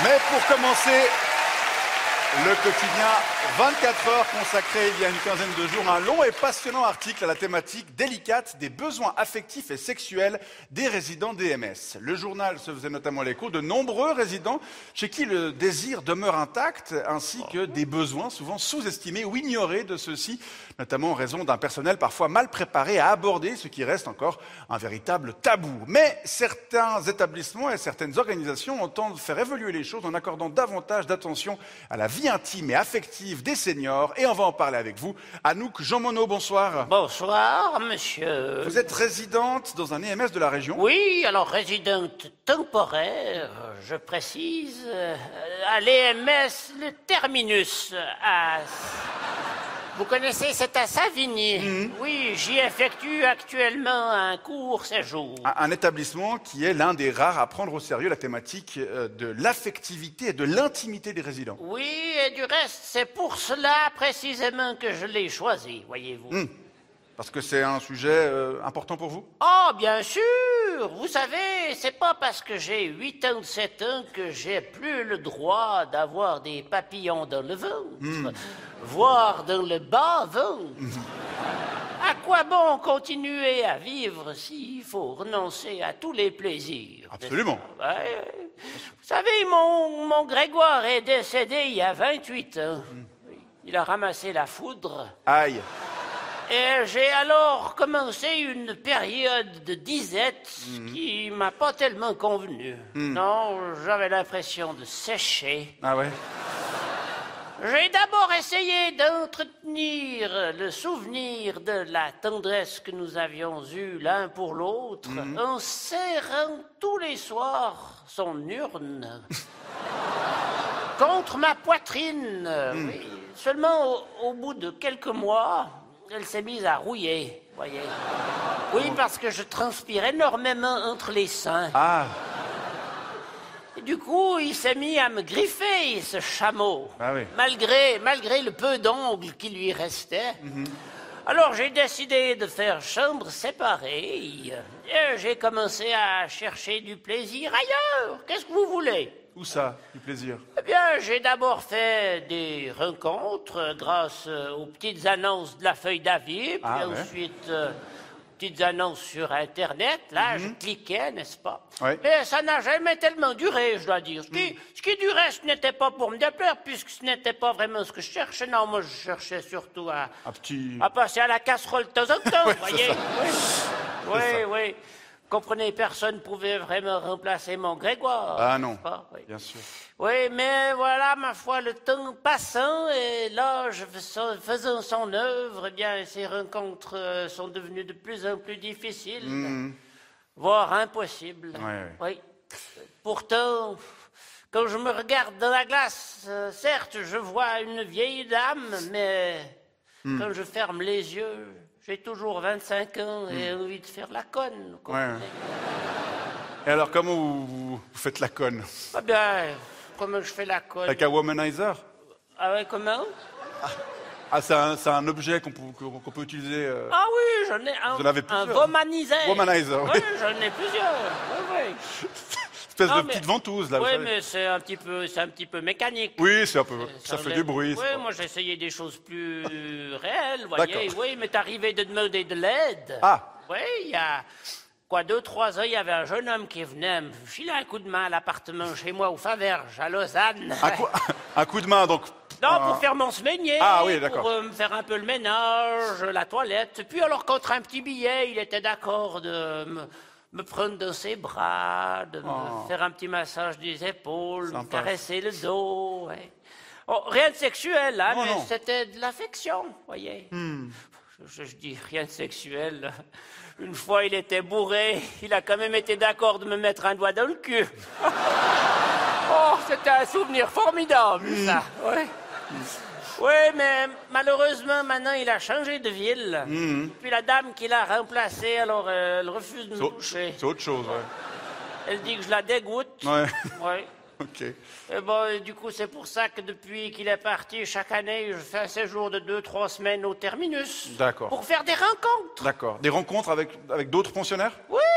Mais pour commencer, le quotidien 24 heures consacré il y a une quinzaine de jours à un long et passionnant article à la thématique délicate des besoins affectifs et sexuels des résidents DMS. Le journal se faisait notamment l'écho de nombreux résidents chez qui le désir demeure intact, ainsi que des besoins souvent sous-estimés ou ignorés de ceux-ci, notamment en raison d'un personnel parfois mal préparé à aborder ce qui reste encore un véritable tabou. Mais certains établissements et certaines organisations entendent faire évoluer les choses en accordant davantage d'attention à la vie intime et affective des seniors. Et on va en parler avec vous. Anouk Jean Monod, bonsoir. Bonsoir, monsieur. Vous êtes résidente dans un EMS de la région? Oui, alors résidente temporaire, je précise, à l'EMS, le terminus. Vous connaissez, c'est à Savigny. Oui, j'y effectue actuellement un court séjour. Un établissement qui est l'un des rares à prendre au sérieux la thématique de l'affectivité et de l'intimité des résidents. Oui, et du reste, c'est pour cela précisément que je l'ai choisi, voyez-vous. Parce que c'est un sujet important pour vous? Oh, bien sûr. Vous savez, c'est pas parce que j'ai 87 ans que j'ai plus le droit d'avoir des papillons dans le ventre, voire dans le bas-ventre. À quoi bon continuer à vivre s'il faut renoncer à tous les plaisirs? Absolument. Ouais. Vous savez, mon Grégoire est décédé il y a 28 ans. Il a ramassé la foudre. Aïe. Et j'ai alors commencé une période de disette qui m'a pas tellement convenu. Non, j'avais l'impression de sécher. Ah ouais? J'ai d'abord essayé d'entretenir le souvenir de la tendresse que nous avions eue l'un pour l'autre en serrant tous les soirs son urne contre ma poitrine. Oui. Seulement au bout de quelques mois, elle s'est mise à rouiller, voyez. Oui, parce que je transpire énormément entre les seins. Ah. Et du coup, il s'est mis à me griffer, ce chameau. Ah oui. Malgré le peu d'ongles qui lui restait. Alors, j'ai décidé de faire chambre séparée. Et j'ai commencé à chercher du plaisir ailleurs. Qu'est-ce que vous voulez? Où ça, du plaisir? Eh bien, j'ai d'abord fait des rencontres grâce aux petites annonces de la feuille d'avis, puis ensuite petites annonces sur Internet. Là, je cliquais, n'est-ce pas? Ouais. Mais ça n'a jamais tellement duré, je dois dire. Ce qui durait, ce n'était pas pour me déplaire, puisque ce n'était pas vraiment ce que je cherchais. Non, moi, je cherchais surtout à passer à la casserole de temps en temps, vous voyez? Oui. Comprenez, personne ne pouvait vraiment remplacer mon Grégoire. Ah non, oui. Bien sûr. Oui, mais voilà, ma foi, le temps passant, et l'âge faisant son œuvre, eh bien, ces rencontres sont devenues de plus en plus difficiles, voire impossibles. Oui. Pourtant, quand je me regarde dans la glace, certes, je vois une vieille dame, mais quand je ferme les yeux, j'ai toujours 25 ans et envie de faire la conne. Et alors, comment vous faites la conne? Ah bien, comment je fais la conne? Avec un womanizer? Ah ouais, comment? Ah, c'est un objet qu'on peut utiliser. Ah oui, j'en ai Vous en avez plusieurs. un womanizer. Womanizer, oui. Oui, j'en ai plusieurs. Oui. Espèce de petite ventouse, là. Oui, vous savez. mais c'est un petit peu mécanique. Oui, c'est un peu. Ça fait du bruit. Oui, moi j'ai essayé des choses plus réelles, voyez. Oui, il m'est arrivé de demander de l'aide. Ah. Oui, il y a 2-3 ans, il y avait un jeune homme qui venait me filer un coup de main à l'appartement chez moi au Faverges, à Lausanne. Un coup de main, donc. Non, pour faire mon semainier, oui, d'accord. pour me faire un peu le ménage, la toilette. Puis alors, contre un petit billet, il était d'accord de me prendre dans ses bras, de me faire un petit massage des épaules, me caresser le dos. Ouais. Oh, rien de sexuel, hein, mais c'était de l'affection, voyez. Je dis rien de sexuel. Une fois, il était bourré, il a quand même été d'accord de me mettre un doigt dans le cul. Oh, c'était un souvenir formidable, ça. Ouais. Oui, mais malheureusement, maintenant, il a changé de ville. Puis la dame qui l'a remplacé, alors, elle refuse de me toucher. C'est autre chose, ouais. Elle dit que je la dégoûte. Ouais. Oui. Ok. Et bon, du coup, c'est pour ça que depuis qu'il est parti, chaque année, je fais un séjour de 2-3 semaines au terminus. D'accord. Pour faire des rencontres. D'accord. Des rencontres avec d'autres pensionnaires? Oui,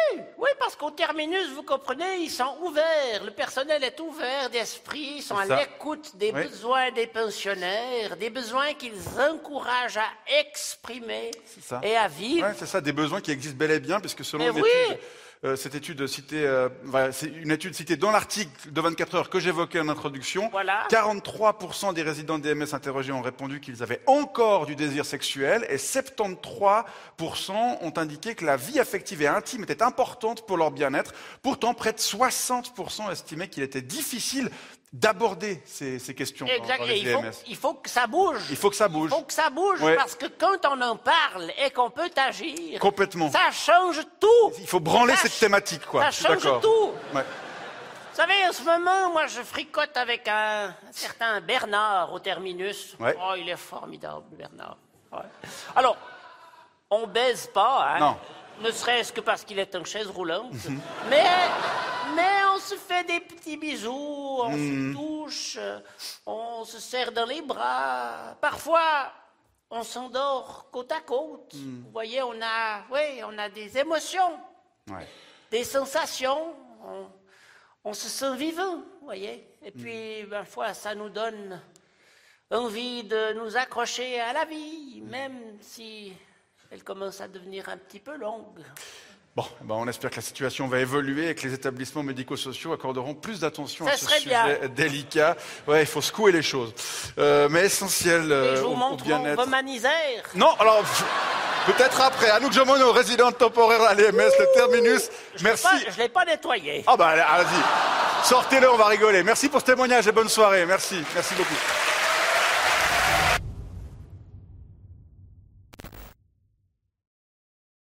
oui, parce qu'au terminus, vous comprenez, ils sont ouverts. Le personnel est ouvert d'esprit, ils sont à l'écoute des besoins des pensionnaires, des besoins qu'ils encouragent à exprimer et à vivre. Oui, c'est ça, des besoins qui existent bel et bien, puisque selon cette étude citée, c'est une étude citée dans l'article de 24 heures que j'évoquais en introduction. 43% des résidents DMS interrogés ont répondu qu'ils avaient encore du désir sexuel et 73% ont indiqué que la vie affective et intime était importante pour leur bien-être. Pourtant, près de 60% estimaient qu'il était difficile d'aborder ces questions dans les DMS. Il faut que ça bouge. Il faut que ça bouge. Il faut que ça bouge, parce que quand on en parle et qu'on peut agir, complètement, ça change tout. Il faut branler cette thématique, quoi. Ça change tout. Ouais. Vous savez, en ce moment, moi, je fricote avec un certain Bernard au terminus. Ouais. Oh, il est formidable, Bernard. Ouais. Alors, on baise pas, hein. Non. Ne serait-ce que parce qu'il est en chaise roulante. Mais on se fait des petits bisous, on se touche, on se serre dans les bras. Parfois, on s'endort côte à côte. Vous voyez, on a des émotions, des sensations. On se sent vivant, vous voyez. Et puis, parfois, ça nous donne envie de nous accrocher à la vie, même si elle commence à devenir un petit peu longue. Bon, on espère que la situation va évoluer et que les établissements médico-sociaux accorderont plus d'attention à ce sujet délicat. Ouais, il faut secouer les choses. Mais essentiel je vous au montre bien-être. mon romanisère. Non, alors, peut-être après. Anouk Jomono, résidente temporaire à l'EMS, le terminus. Merci. Je ne l'ai pas nettoyé. Ah allez-y. Sortez-le, on va rigoler. Merci pour ce témoignage et bonne soirée. Merci beaucoup.